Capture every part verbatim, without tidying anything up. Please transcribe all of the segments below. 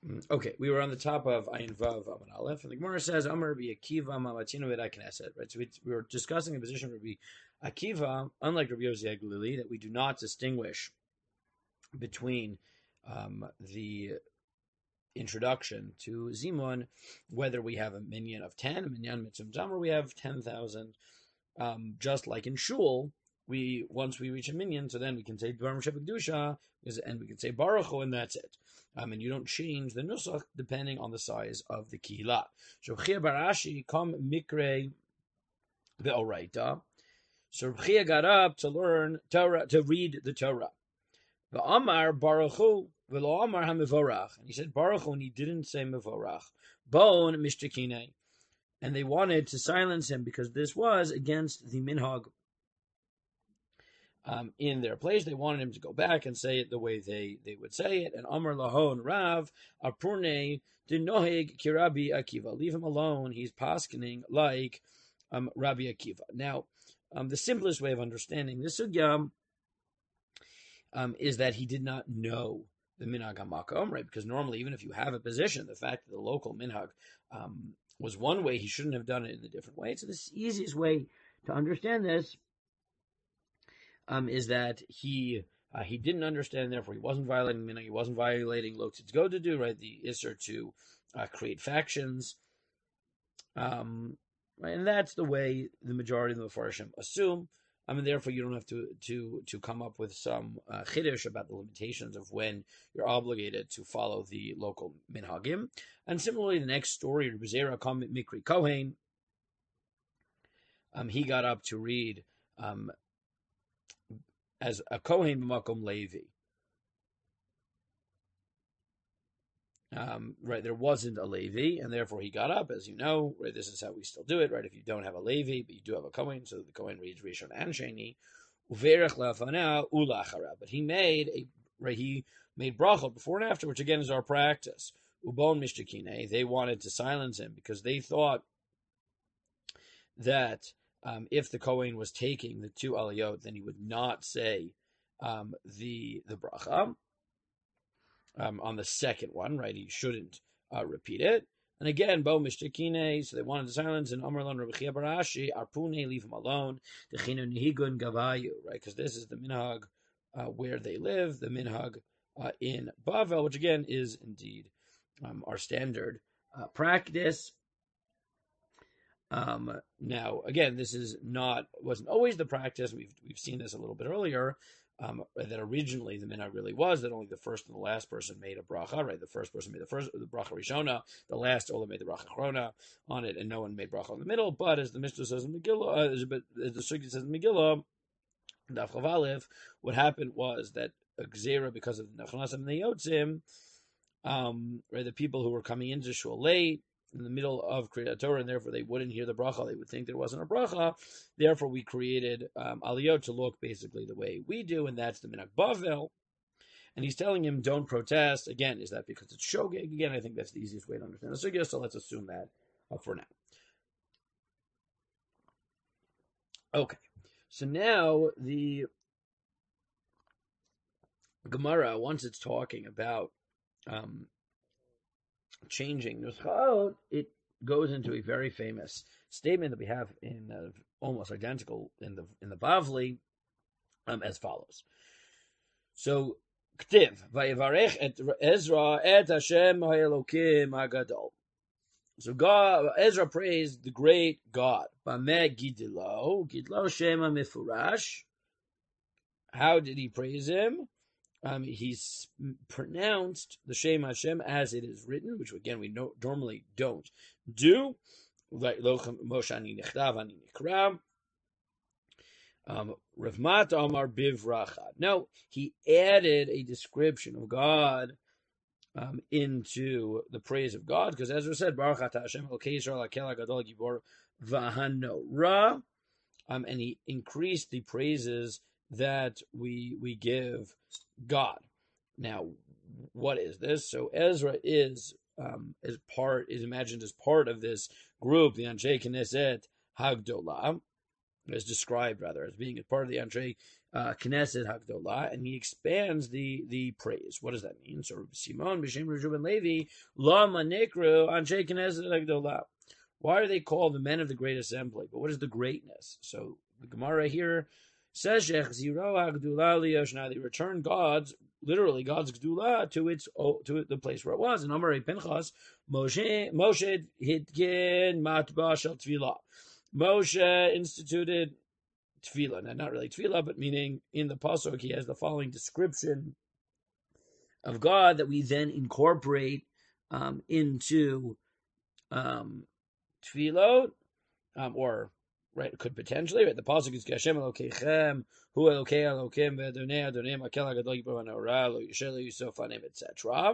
Okay, we were on the top of Ayin Vav Amud Aleph, and the Gemara says, "Amar Rabbi Akiva Mamatinu V'Da Knesset." Right, so we, we were discussing the position of Rabbi Akiva, unlike Rabbi Yossi Glili, that we do not distinguish between um, the introduction to Zimun, whether we have a minyan of ten, a minyan mitzvah zam, or we have ten thousand. Um, just like in Shul, we once we reach a minyan, so then we can say Dvarim Shebekdusha, and we can say Baruch Hu, and that's it. Um, and you don't change the nusach depending on the size of the kihila. So Chia Barashi come mikre ve'oraita. So Chia got up to learn Torah, to read the Torah. Ve'amar Baruch Hu ve'lo amar hamivorach, and he said Baruch Hu, and he didn't say mivorach. Bon mishtakine, and they wanted to silence him because this was against the minhag. Um, in their place, they wanted him to go back and say it the way they, they would say it. And Amar Lahon Rav Apurne Dinoheg Kirabi Akiva. Leave him alone. He's paskening like um, Rabbi Akiva. Now, um, the simplest way of understanding this sugya um, is that he did not know the minhag hamakom, right? Because normally, even if you have a position, the fact that the local minhag um, was one way, he shouldn't have done it in a different way. So the easiest way to understand this Um, is that he uh, he didn't understand, therefore he wasn't violating minhag, he wasn't violating lo tzidgo to do, right, the isser to uh, create factions, um, right, and that's the way the majority of the Mefarshim assume. I mean, therefore you don't have to to to come up with some uh, chiddush about the limitations of when you're obligated to follow the local minhagim. And similarly, the next story, Rebbe Zera Kam Mikri Kohen, um, he got up to read um, as a Kohen b'makom Levi. Um, right, there wasn't a Levi, and therefore he got up, as you know, right, this is how we still do it, right, if you don't have a Levi, but you do have a Kohen, so the Kohen reads Rishon and Sheni, uverech lafana ulachara, but he made a, right, he made brachot before and after, which again is our practice. Ubon mishtakine, they wanted to silence him, because they thought that Um, if the Kohen was taking the two aliyot, then he would not say um, the the bracha um, on the second one, right? He shouldn't uh, repeat it. And again, bo mishtakine, so they wanted to silence, and Amar Lan Rabbi Chia Barashi, arpune, leave him alone, dechinu nihigun gavayu, right? Because this is the minhag uh, where they live, the minhag uh, in Bavel, which again is indeed um, our standard uh, practice. Um, now, again, this is not wasn't always the practice. We've we've seen this a little bit earlier. Um, that originally the minhag really was that only the first and the last person made a bracha. Right, the first person made the first the bracha rishona, the last Ola made the bracha chrona on it, and no one made bracha in the middle. But as the Mishnah says in Megillah, uh, as the Sugya says in Megillah, Daf Chav Aleph, what happened was that a gzera, because of the Nechonasim and the Yotzim, um, right, the people who were coming into shul late, in the middle of Kriyat Torah, and therefore they wouldn't hear the bracha. They would think there wasn't a bracha. Therefore, we created um, aliyot to look basically the way we do, and that's the minhag Bavel. And he's telling him, don't protest. Again, is that because it's shogeg? Again, I think that's the easiest way to understand the sugya, so let's assume that uh, for now. Okay, so now the Gemara, once it's talking about um, changing nuschot, it goes into a very famous statement that we have in uh, almost identical in the in the Bavli um, as follows. So, Ktiv vayivarech et Ezra et Hashem ha'elokim hagadol. So God, Ezra praised the great God. Bameh gidlo, gidlo shema mifurash. How did he praise him? Um, he's pronounced the Shem Hashem as it is written, which again we no, normally don't do. Like Moshe ani nechtav ani nikra. Revmat Amar bivracha. No, he added a description of God um, into the praise of God, because Ezra said, Baruch atah Hashem Elokei Yisrael hakel hagadol gibor v'hanora, um, and he increased the praises that we we give God. Now, what is this? So Ezra is um, is part is imagined as part of this group, the Anshe Knesset Hagdolah, is described rather as being a part of the Anshe uh, Knesset Hagdolah, and he expands the the praise. What does that mean? So Simon b'shem Reuben Levi lama nekru anshe Knesset Hagdolah. Why are they called the men of the great assembly? But what is the greatness? So the Gemara here says, they return God's, literally God's Gdula to its to the place where it was. And Amar Pinchas, Moshe Moshe hitgin matba shel tefillah. Moshe instituted tefillah, now not really tefillah, but meaning in the pasuk he has the following description of God that we then incorporate um, into um, tefillot, um, or right, it could potentially, right? The pasuk is Hashem Elokeichem, Hu Elokei Elokim, Ve'Adonai Adonai Makel HaGadol Gibor HaNorah, Lo Yishel Lo Yusuf Hanem, et cetera.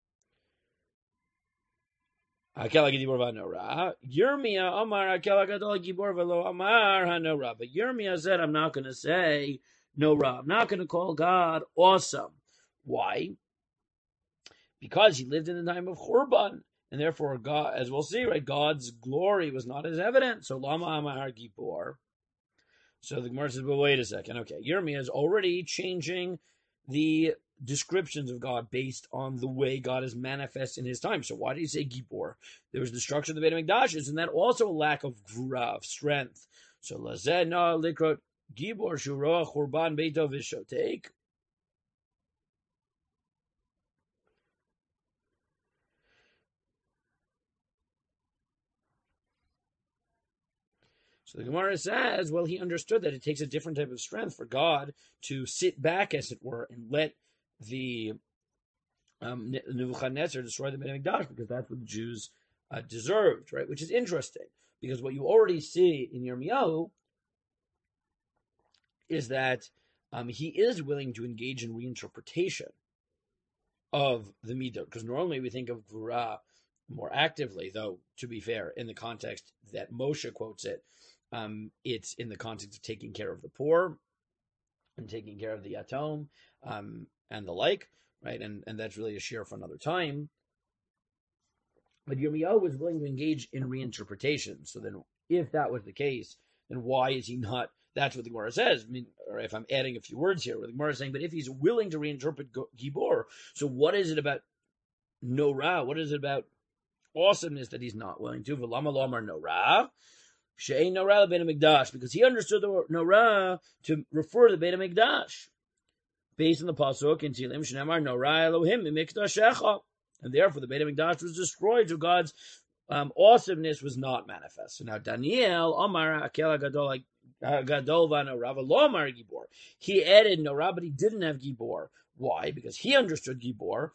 Hakel HaGibor HaNorah. Yirmiyah Amar Hakel HaGadol Gibor V'Lo Amar HaNorah. But Yirmiyah said, I'm not going to say Norah. I'm not going to call God awesome. Why? Because he lived in the time of Churban. And therefore, God, as we'll see, right, God's glory was not as evident. So Lama Amar Gibor. So the Gemara says, but wait a second. Okay, Yirmiyah is already changing the descriptions of God based on the way God is manifest in his time. So why did he say Gibor? There was destruction of the Beit HaMikdash, and that also a lack of gvura, of strength. So Lazeh Na Likrot Gibor Shuroach Churban Beito Vishotek. So the Gemara says, well, he understood that it takes a different type of strength for God to sit back, as it were, and let the um, Nebuchadnezzar destroy the Beit HaMikdash, because that's what the Jews uh, deserved, right? Which is interesting, because what you already see in Yirmiyahu is that um, he is willing to engage in reinterpretation of the Midah, because normally we think of Gvura more actively, though, to be fair, in the context that Moshe quotes it, Um, it's in the context of taking care of the poor and taking care of the yatom um, and the like, right? And and that's really a share for another time. But Yirmiyahu was willing to engage in reinterpretation. So then, if that was the case, then why is he not? That's what the Gemara says. I mean, or if I'm adding a few words here, where the Gemara is saying, but if he's willing to reinterpret Gibor, so what is it about Norah? What is it about awesomeness that he's not willing to? V'lama lo amar Norah. She'ein Norah le Beit HaMikdash, because he understood the Norah to refer to the Beit HaMikdash, based on the pasuk in Tehillim, Shneimar Norah Elohim Mikdashecha, and therefore the Beit HaMikdash was destroyed, so God's um, awesomeness was not manifest. So now Daniel Amar Hakel Gadol Gadol VaNorah V'lo Amar Gibor. He added Norah, but he didn't have Gibor. Why? Because he understood Gibor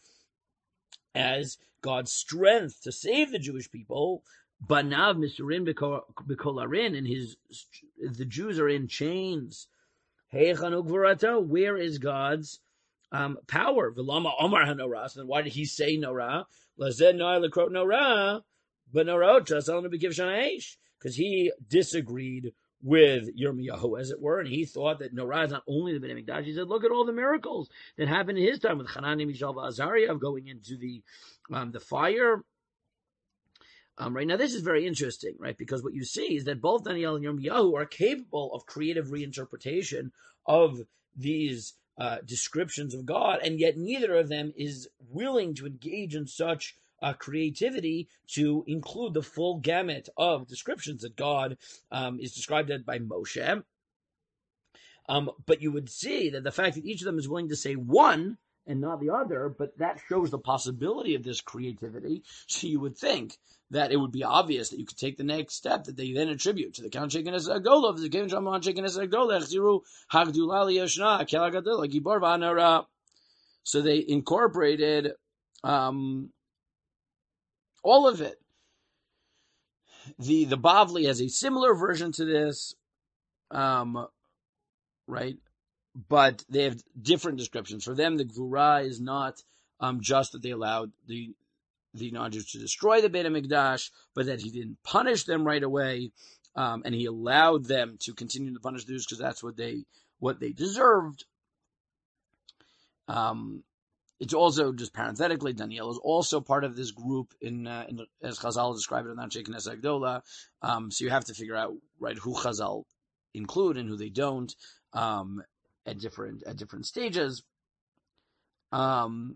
as God's strength to save the Jewish people. Banav Misurin B'Kolarin, and his the Jews are in chains. Heichanu Gvurato, where is God's um, power? V'lama Omar HaNorah. So then why did he say Norah? Lazed Noah Lekrot Norah, but Norah Chasal Nebekiv Shana'ish, because he disagreed with Yirmiyahu, as it were, and he thought that Norah is not only the Beit HaMikdash. He said, look at all the miracles that happened in his time with Hanani, Mishael, Azariah of going into the um, the fire. Um, right now, this is very interesting, right? Because what you see is that both Daniel and Yirmiyahu are capable of creative reinterpretation of these uh, descriptions of God, and yet neither of them is willing to engage in such uh, creativity to include the full gamut of descriptions that God um, is described as by Moshe. Um, but you would see that the fact that each of them is willing to say one and not the other, but that shows the possibility of this creativity. So you would think that it would be obvious that you could take the next step that they then attribute to the Count Shekinah Agola, the Count Shaman Shekinah Agola, Chziru Hagdulali Yashna, Kelagadil, Gibor VaNorah. So they incorporated um, all of it. The the Bavli has a similar version to this, um, right? But they have different descriptions. For them, the Gvura is not um, just that they allowed the the non-Jews to destroy the Beit HaMikdash, but that he didn't punish them right away, um, and he allowed them to continue to punish the Jews because that's what they what they deserved. Um, it's also, just parenthetically, Daniel is also part of this group in, uh, in as Chazal described it in Anshe Knesset Gdola. Um, so you have to figure out right who Chazal include and who they don't. Um, at different at different stages. Um.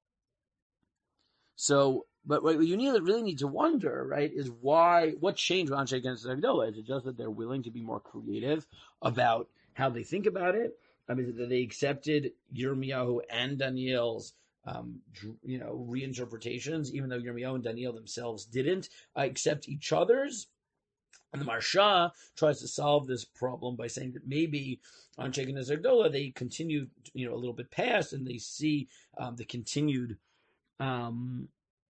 So, but what you need, really need to wonder, right, is why, what changed with Anshe against Agdola? Is it just that they're willing to be more creative about how they think about it? I mean, is it that they accepted Yirmiyahu and Daniel's, um, you know, reinterpretations, even though Yirmiyahu and Daniel themselves didn't uh, accept each other's? And the Marsha tries to solve this problem by saying that maybe on Shekin Agdola they continue, you know, a little bit past, and they see um, the continued Um,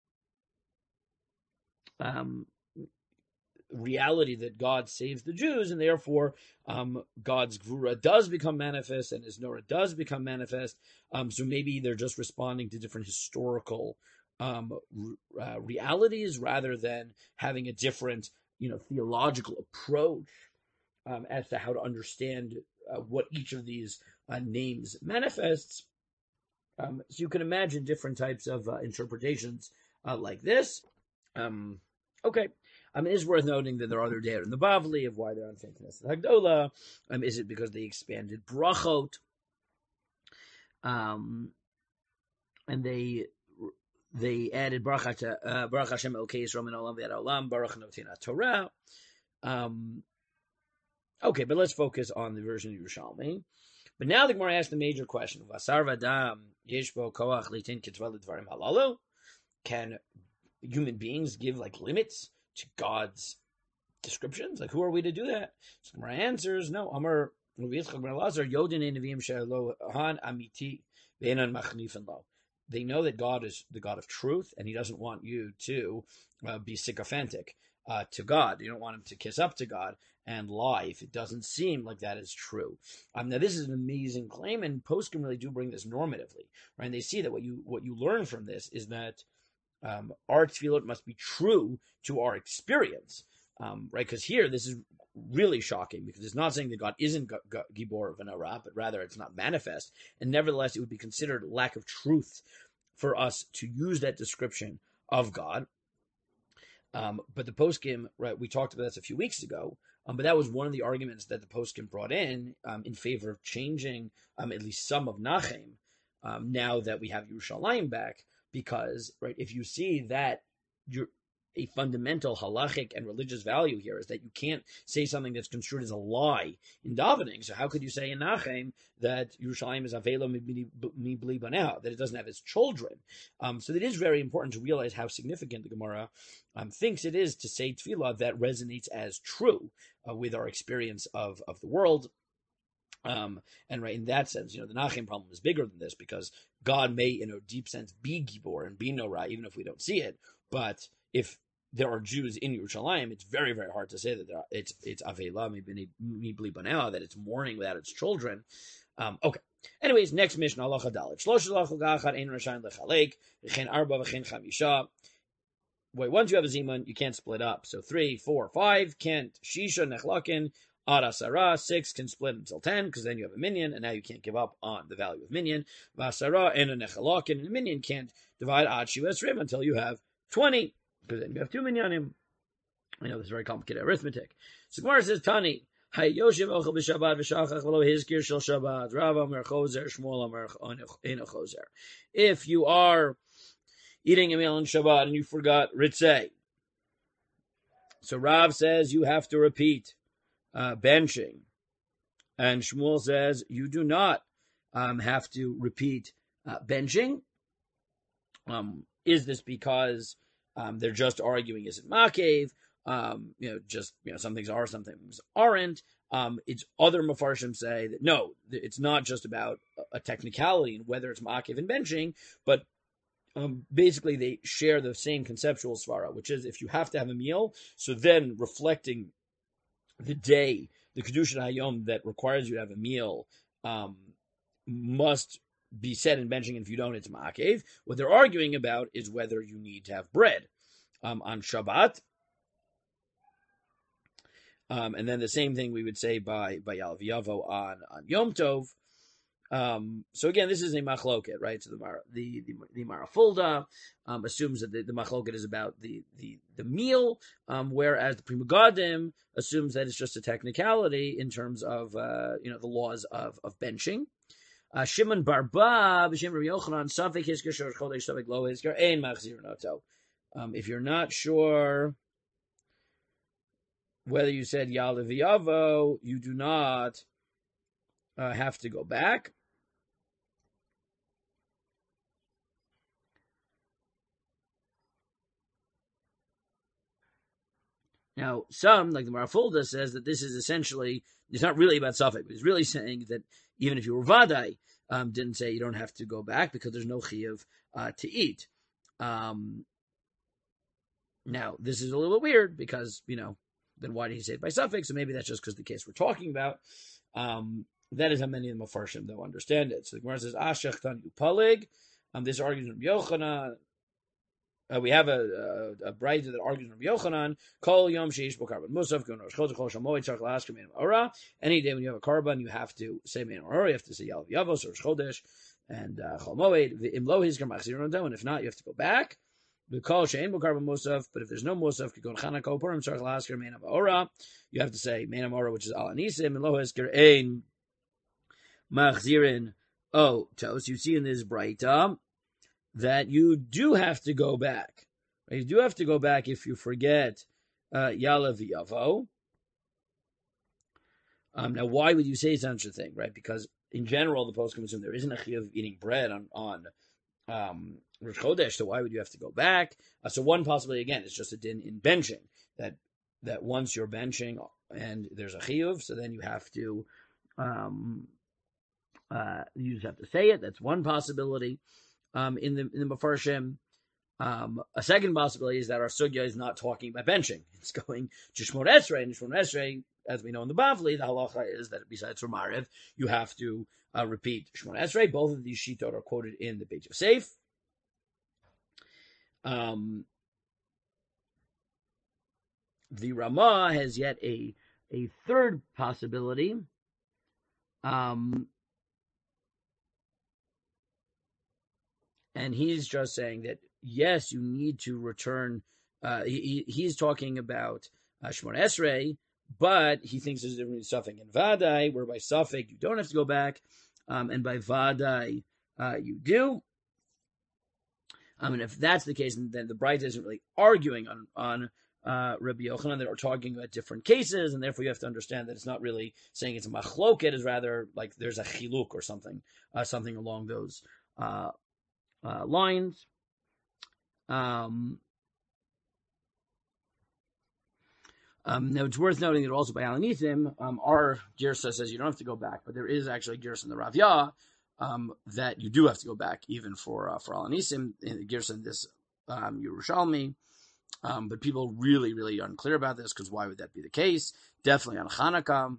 um, reality that God saves the Jews, and therefore um, God's Gvura does become manifest, and His Nora does become manifest. Um, so maybe they're just responding to different historical um, uh, realities rather than having a different, you know, theological approach um, as to how to understand uh, what each of these uh, names manifests. Um, so you can imagine different types of uh, interpretations uh, like this. Um, okay. I mean, it's worth noting that there are other data in the Bavli of why they're on Knesset Hagdola. Um, is it because they expanded brachot? Um, and they they added Baruch uh, Baruch Hashem Elokei Yisrael Min Olam V'Ad Olam Baruch Noten Torah. Um, okay, but let's focus on the version of Yerushalmi. But now the Gemara asks the major question: Vasar v'adam yeshbo koach litin kitzvah l'dvarim halalu? Can human beings give like limits to God's descriptions? Like, who are we to do that? So the Gemara answers, no. Amar Yitzchak ben Elazar Yodin Neviim she'Elohan amiti ve'enan machnifin lo. They know that God is the God of truth, and He doesn't want you to uh, be sycophantic uh, to God. You don't want Him to kiss up to God and lie if it doesn't seem like that is true. Um, now, this is an amazing claim, and poskim really do bring this normatively, right? And they see that what you what you learn from this is that um, our tefillot must be true to our experience, um, right? Because here, this is really shocking, because it's not saying that God isn't G- G- Gibor v'Nara, but rather it's not manifest, and nevertheless, it would be considered lack of truth for us to use that description of God. Um, but the poskim, right, we talked about this a few weeks ago, um, but that was one of the arguments that the poskim brought in um, in favor of changing um, at least some of Nachem um, now that we have Yerushalayim back, because, right, if you see that you're a fundamental halachic and religious value here is that you can't say something that's construed as a lie in davening. So how could you say in Nachem that Yerushalayim is avelo mi bli banah, that it doesn't have its children? Um, so it is very important to realize how significant the Gemara um, thinks it is to say tefillah that resonates as true uh, with our experience of, of the world. Um, and right in that sense, you know, the Nachem problem is bigger than this, because God may, in a deep sense, be Gibor and be Norah, even if we don't see it. But if there are Jews in Yerushalayim, it's very, very hard to say that there are, it's it's Avela mi bli banah, that it's mourning without its children. Um, okay. Anyways, next mission, Allah Dalit. Shlosh lachol gachad ein rashayin lechalek v'chein arba v'chein chamisha. Wait, once you have a zimun, you can't split up. So three, four, five can't. Shisha nechlakin. Arasara, six can split until ten, because then you have a minion, and now you can't give up on the value of minion. Vasara and a nechalakin, and a minion can't divide ad shivas until you have twenty, because then you have two minyanim. I know this is very complicated arithmetic. So Gemara says, Tani, Hay Yoshev ochel b'Shabbat v'shachach v'lo hizkir shel Shabbat. Rav Amar Chozer, Shmuel Amar Eno Chozer. If you are eating a meal on Shabbat and you forgot ritzei, so Rav says you have to repeat uh, benching, and Shmuel says you do not um, have to repeat uh, benching. Um, is this because um, they're just arguing, is it makev? Um, you know, just, you know, some things are, some things aren't. Um, it's other mafarshim say that no, it's not just about a technicality and whether it's makev and benching, but um, basically they share the same conceptual svara, which is if you have to have a meal, so then reflecting the day, the kedushin hayom that requires you to have a meal, um, must be said in benching, and if you don't, it's ma'akev. What they're arguing about is whether you need to have bread um, on Shabbat. Um, and then the same thing we would say by by Yalav Yavo on, on Yom Tov. Um, so again, this is a machloket, right? So the Mar, the the, the Marafulda um, assumes that the, the machloket is about the the the meal, um, whereas the Pri Megadim assumes that it's just a technicality in terms of uh, you know the laws of of benching. Uh, Shimon Barba, B'Shem Rabbi Yochanan, Safek Hisker Shor Chodesh Safek Lo Hisker Ein Machzir Noto. If you're not sure whether you said Ya'alev V'Yavo, you do not uh, have to go back. Now, some, like the Marafulda, says that this is essentially, it's not really about Safek, but it's really saying that even if you were Vadai, um, didn't say you don't have to go back because there's no Chiyuv uh, to eat. Um, now, this is a little weird because, you know, then why did he say it by Safek? So maybe that's just because the case we're talking about. Um, that is how many of the Mefarshim, though, understand it. So the Gemara says, Ashech Tan Upalig. Um, this argues from Yochanan. Uh, we have a a, a bride that argues from Yochanan. Kol yom sheish bo karban musaf gon rosh chodesh kol shamoy tzarich la'asker mein ora. Any day when you have a karban, you have to say mein ora. You have to say yalav yavos or rosh chodesh and chol moed. Im lo hizkar machzir no, and if not, you have to go back. The kol shein bo karban musaf. But if there's no musaf, gon chana kol purim tzarich la'asker mein ora. You have to say mein ora, which is al anisim. And lo hizkar ein machzirin o tos. You see in this brayta that you do have to go back. Right? You do have to go back if you forget uh, Ya'alev V'Yavo. Um, now, why would you say such a thing, right? Because in general, the poskim assume there isn't a chiyuv of eating bread on on um, Rosh Chodesh, so why would you have to go back? Uh, so one possibility, again, is just a din in benching, that that once you're benching and there's a chiyuv, so then you have to um, uh, you just have to say it. That's one possibility. Um, in the in the Mefarshim, um, a second possibility is that our sugya is not talking about benching; it's going to Shmon Esrei, and Shmon Esrei, as we know in the Bavli, the halacha is that besides for Mariv, you have to uh, repeat Shmon Esrei. Both of these shitot are quoted in the Beit Yosef. Um, the Ramah has yet a a third possibility. Um, And he's just saying that, yes, you need to return. Uh, he, he's talking about uh, Shmon Esrei, but he thinks there's a difference between Safek and Vadai, where by Safek you don't have to go back, um, and by Vadai uh, you do. Um, and if that's the case, then the Brayta isn't really arguing on, on uh, Rabbi Yochanan. They are talking about different cases, and therefore you have to understand that it's not really saying it's a machloket, it's rather like there's a chiluk or something, uh, something along those uh Uh, lines. Um, um, now, it's worth noting that also by Alanithim, um, our Girsa says you don't have to go back, but there is actually a Girsa in the Ravya um, that you do have to go back, even for uh, for Alanisim, in the Girsa in this um, Yerushalmi. Um, but people really, really unclear about this, because why would that be the case? Definitely on Hanukkah.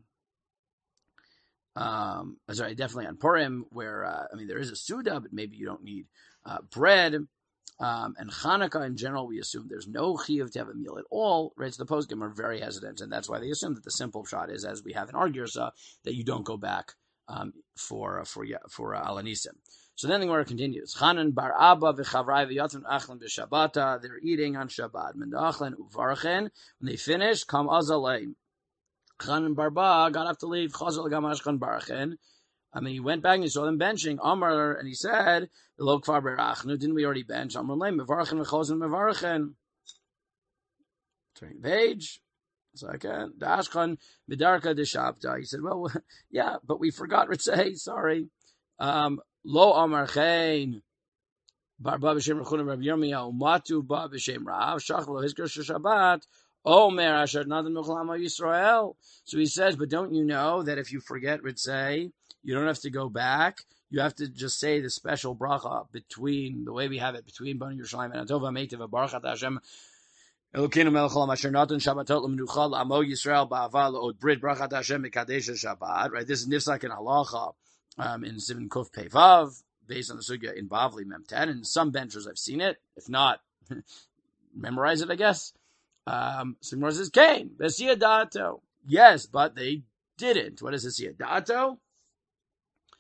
Um, sorry, definitely on Purim, where, uh, I mean, there is a Suda, but maybe you don't need uh, bread. Um, and Hanukkah in general, we assume there's no chiyuv to have a meal at all. Right? So the poskim are very hesitant, and that's why they assume that the simple shot is, as we have in our Girsa, that you don't go back um, for for for uh, Alanisim. So then the Gemara continues. Chanan bar Abba v'chavrai v'yatun achlan b'Shabbata. They're eating on Shabbat. Mendachlan uvarchen. When they finish, come azalei. Chanan Barba got up to leave. Chazal Gamashkan Barachin. I mean, he went back and he saw them benching. Amar, and he said, "Lo kfar berachnu. Didn't we already bench? Amar leim mevarachin v'chazal mevarachin." Turning the page. Second, Dashkan Midarka Deshabta. He said, "Well, yeah, but we forgot Ritzei. Sorry. Um, Lo Amar Chain." Barba b'shem Rechuna Rabbi Yirmiyah Umatu Ba b'shem Rav Shach Lo Hizker Shabbat. Omer Asher Nadan Mechlama Yisrael. So he says, but don't you know that if you forget Ritzei, you don't have to go back. You have to just say the special bracha between, the way we have it, between Bani Yerushalayim and Atova Meitiv Baruch Ata Hashem Elokeinu Melech Haolam Asher Natan Shabbatot L'Menucha L'Amo Yisrael Ba'ava L'Od Brit Baruch Ata Hashem Mekadesh Shabbat. Right, this is Nifsak and Halacha um, in Sivan Kuf Pei Vav, based on the sugya in Bavli Mem ten. In some benchers I've seen it. If not, memorize it, I guess. Um, so Gemara says, Cain, Besiyadato. Yes, but they didn't. What is Besiyadato?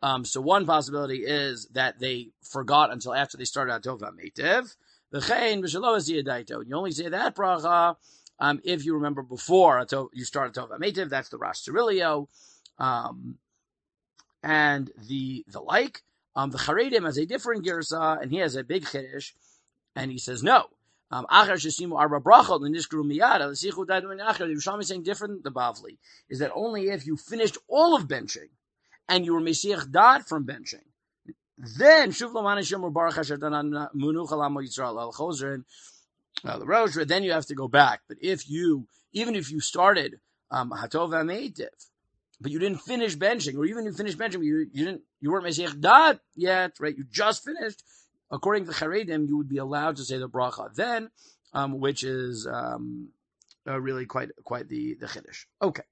Um, so one possibility is that they forgot until after they started Atov HaMeitiv. You only say that bracha um, if you remember before you started Atov HaMeitiv. That's the Rosh Cirilio. Um, and the the like. Um, the Charedim has a different girsa, and he has a big chiddush, and he says no. Um, Achar shesimu arba brachot l'nishkru miyada l'sichu dadu achar. The Yerushalmi is saying different. The Bavli is that only if you finished all of benching and you were mesiach dad from benching, then shuv lamana shemur baruch asher danan munucha lamo yisrael al chosrin the rosh. Then you have to go back. But if you even if you started um, hatov v'ameitiv, but you didn't finish benching, or even if you finished benching, you, you didn't, you weren't Mesiach Dad yet, right? You just finished. According to the Charedim, you would be allowed to say the bracha then, um, which is um, uh, really quite quite the the chiddush. Okay.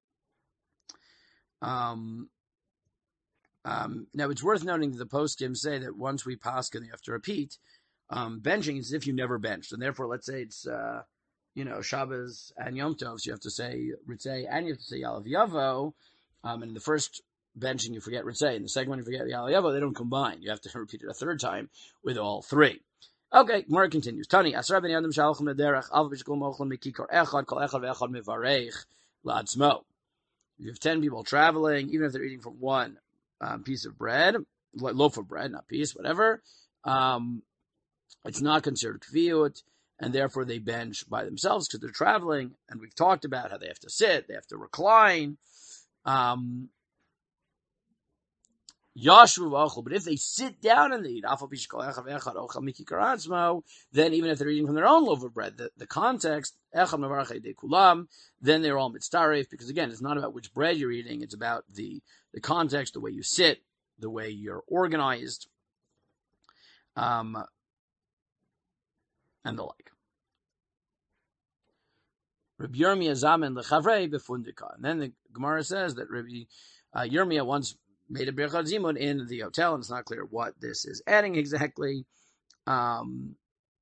Um, um, now it's worth noting that the poskim say that once we paskin, you have to repeat. Um, benching is as if you never benched, and therefore, let's say it's. Uh, You know, Shabbos and Yom Tov, so you have to say Ritzei and you have to say Yalav Yavo. Um, and in the first benching, you forget Ritzei. In the second one, you forget Yalav Yavo. They don't combine. You have to repeat it a third time with all three. Okay, Gemara continues. Tani, Asra ben Yadam Shalchim Nederach, Av Bishkul Mochlem Mekikor Echad, Kol Echad Ve'echad Mevarech, La'atzmo. You have ten people traveling, even if they're eating from one um, piece of bread, loaf of bread, not piece, whatever, um, it's not considered Kviyut. And therefore they bench by themselves because they're traveling. And we've talked about how they have to sit, they have to recline. Um, but if they sit down and they eat, then even if they're eating from their own loaf of bread, the, the context, then they're all mitzaref, because again, it's not about which bread you're eating, it's about the, the context, the way you sit, the way you're organized, um, and the like. Rabbi Yirmiyah Zaman lechavrei befundika. And then the Gemara says that Rabbi uh, Yirmiyah once made a birchot zimun in the hotel, and it's not clear what this is adding exactly. Um,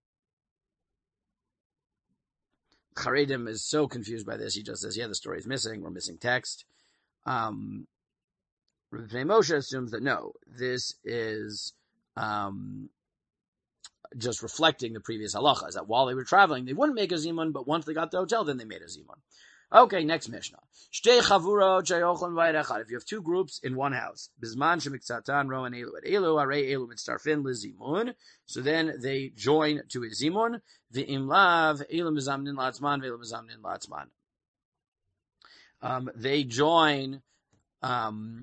Charedim is so confused by this. He just says, yeah, the story is missing. We're missing text. Um, Rabbi Moshe assumes that no, this is um, just reflecting the previous halacha, is that while they were traveling, they wouldn't make a zimun, but once they got to the hotel, then they made a zimun. Okay, next Mishnah. Shtei chavurot sheyochlan vayid echad. If you have two groups in one house, bizman shemiksatan roan elu et elu, arei elu mitzarfin lezimun. So then they join to a zimun. V'im lav elu mizamnin latzman ve'elu mizamnin latzman. Um, they join. Um,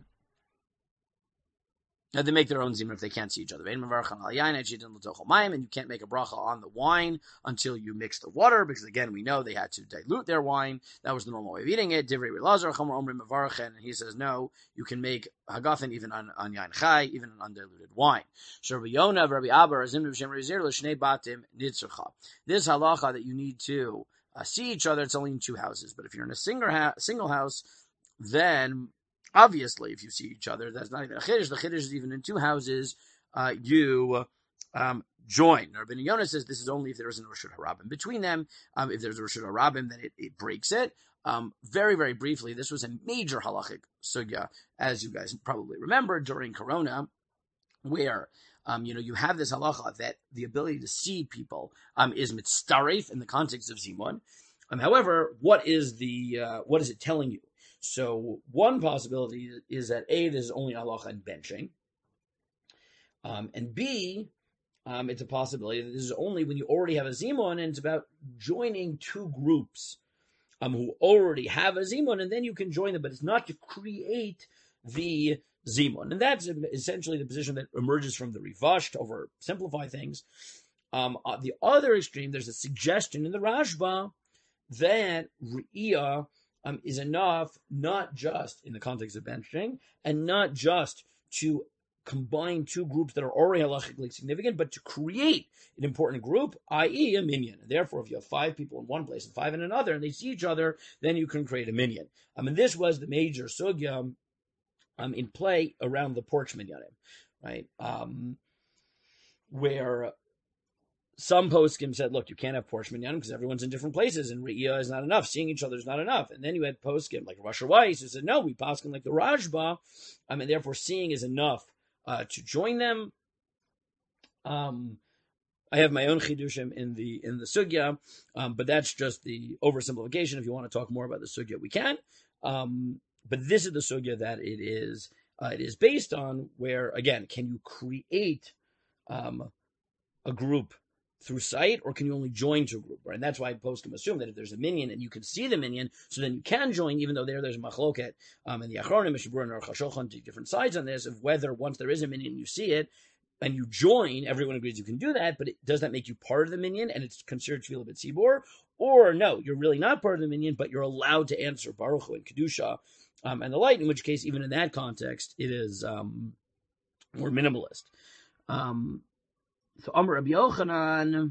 They make their own zimun if they can't see each other. And you can't make a bracha on the wine until you mix the water, because again, we know they had to dilute their wine. That was the normal way of eating it. And he says, no, you can make hagafen even on, on yain chai, even on undiluted wine. This halacha that you need to uh, see each other, it's only in two houses. But if you're in a single, ha- single house, then obviously, if you see each other, that's not even a chiddush. The chiddush is even in two houses, uh, you um, join. Rabbi Yonah says this is only if there is a Reshut Harabim between them. Um, if there's a Reshut Harabim, then it, it breaks it. Um, very, very briefly, this was a major halachic sugya, as you guys probably remember, during Corona, where um, you know you have this halacha that the ability to see people um, is mitzaref in the context of zimun. Um, however, what is the uh, what is it telling you? So one possibility is that A, this is only halacha in benching, um, and B, um, it's a possibility that this is only when you already have a zimun, and it's about joining two groups um, who already have a zimun, and then you can join them, but it's not to create the zimun. And that's essentially the position that emerges from the Rivash to oversimplify things. Um, at the other extreme, there's a suggestion in the Rashba that Re'iyah Um, is enough, not just in the context of benching, and not just to combine two groups that are already halachically significant, but to create an important group, that is a minyan. And therefore, if you have five people in one place and five in another, and they see each other, then you can create a minyan. I mean, this was the major sugya um, in play around the porch minyanim, right? Um, where some poskim said, look, you can't have Porsche Minyanim because everyone's in different places and Re'iyah is not enough. Seeing each other is not enough. And then you had poskim like Rosh Weiss who said, no, we poskim like the Rajba. I mean, therefore seeing is enough uh, to join them. Um, I have my own chidushim in the in the sugya, um, but that's just the oversimplification. If you want to talk more about the sugya, we can. Um, but this is the sugya that it is uh, it is based on. Where again, can you create um, a group through sight, or can you only join to a group? Right? And that's why poskim assume that if there's a minyan and you can see the minyan, so then you can join, even though there there's a machloket. Um, and the Achronim, Mishabur, and Aruch HaShulchan take different sides on this of whether once there is a minyan, you see it. And you join, everyone agrees you can do that, but it, does that make you part of the minyan and it's considered Tefillah B'tzibur? Or no, you're really not part of the minyan, but you're allowed to answer Baruch Hu and Kedusha um, and the light, in which case, even in that context, it is um, more minimalist. Um, so Amar Rabbi Yochanan,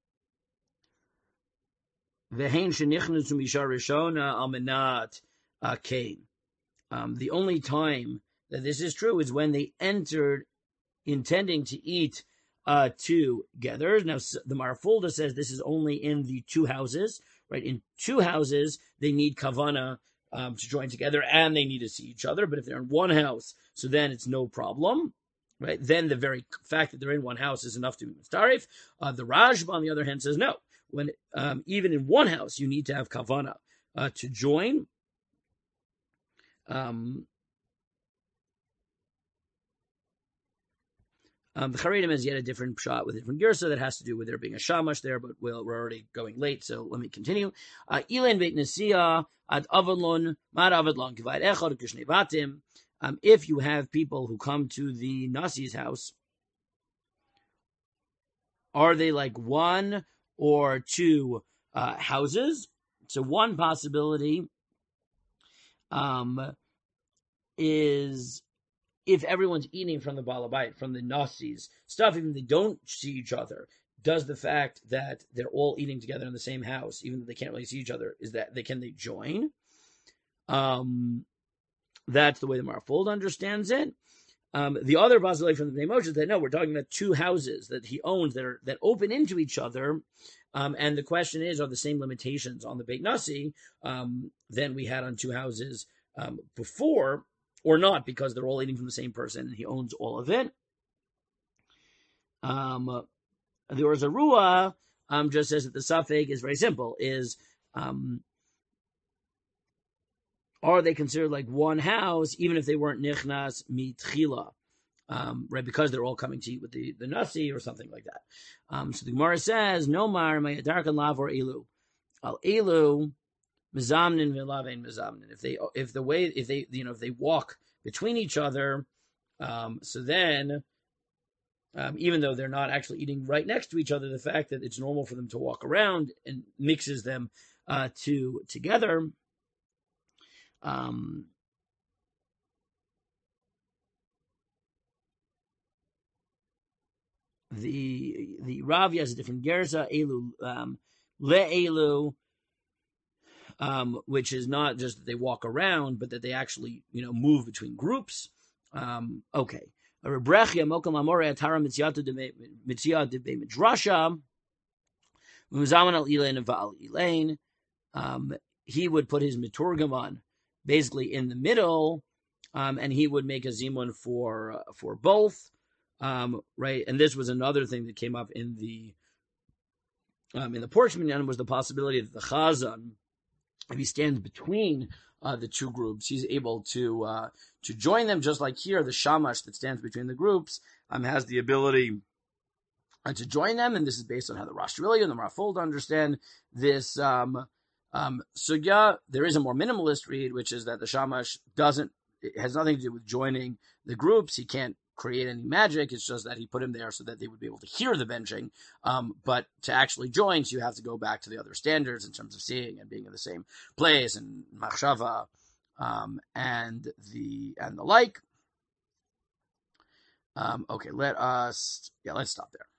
V'hein shenichnas u'misha rishona almenat kain. The only time that this is true is when they entered intending to eat uh, together. Now, the Marafulda says this is only in the two houses, right? In two houses, they need kavana um, to join together, and they need to see each other. But if they're in one house, so then it's no problem, right? Then the very fact that they're in one house is enough to be mistarif. Uh, the Rajba, on the other hand, says no. When um, even in one house, you need to have kavana uh, to join. Um, Um, the Charedim has yet a different shot with a different girsa that has to do with there being a shamash there, but we'll, we're already going late, so let me continue. Ilan beit nesia ad avadlon mad avadlon kivayt echad kishnei batim. Um, if you have people who come to the nasi's house, are they like one or two uh, houses? So one possibility um, is if everyone's eating from the balabait, from the nasi's stuff, even if they don't see each other, does the fact that they're all eating together in the same house, even though they can't really see each other, is that they can they join? Um, that's the way the Marfold understands it. Um, the other possibility from the Bnei Moshe is that no, we're talking about two houses that he owns that are that open into each other. Um, and the question is, are the same limitations on the Beit Nasi um, than we had on two houses um, before? Or not, because they're all eating from the same person and he owns all of it. Um, the Orzarua um, just says that the Safek is very simple, is um, are they considered like one house, even if they weren't Nichnas Mitchila, um, right, because they're all coming to eat with the, the Nasi or something like that. Um, so the Gemara says, Nomar, Mayadarkan Lav or Elu. Al Elu, Mizamnin v'lavein mizamnin. If they, if the way, if they, you know, if they walk between each other, um, so then, um, even though they're not actually eating right next to each other, the fact that it's normal for them to walk around and mixes them uh, to together. Um, the the Ravi has a different gerza, elu um, le'elu. Um, which is not just that they walk around, but that they actually, you know, move between groups. Um, okay. Rebrechia mokam amore atara mitziatu de mitzia de be midrasha. Muzaman al elaine and val elaine. Um, he would put his miturgaman basically in the middle, um, and he would make a zimun for uh, for both. Um, right, and this was another thing that came up in the um, in the Porsche Minyan was the possibility that the Chazan, if he stands between uh, the two groups, he's able to uh, to join them, just like here, the shamash that stands between the groups um, has the ability uh, to join them, and this is based on how the Rosh Hashanah and the Marfold understand this um, um, sugya. There is a more minimalist read, which is that the shamash doesn't, it has nothing to do with joining the groups. He can't create any magic. It's just that he put him there so that they would be able to hear the benching. Um, but to actually join, so you have to go back to the other standards in terms of seeing and being in the same place and machshava um, and the and the like. Um, okay, let us yeah, let's stop there.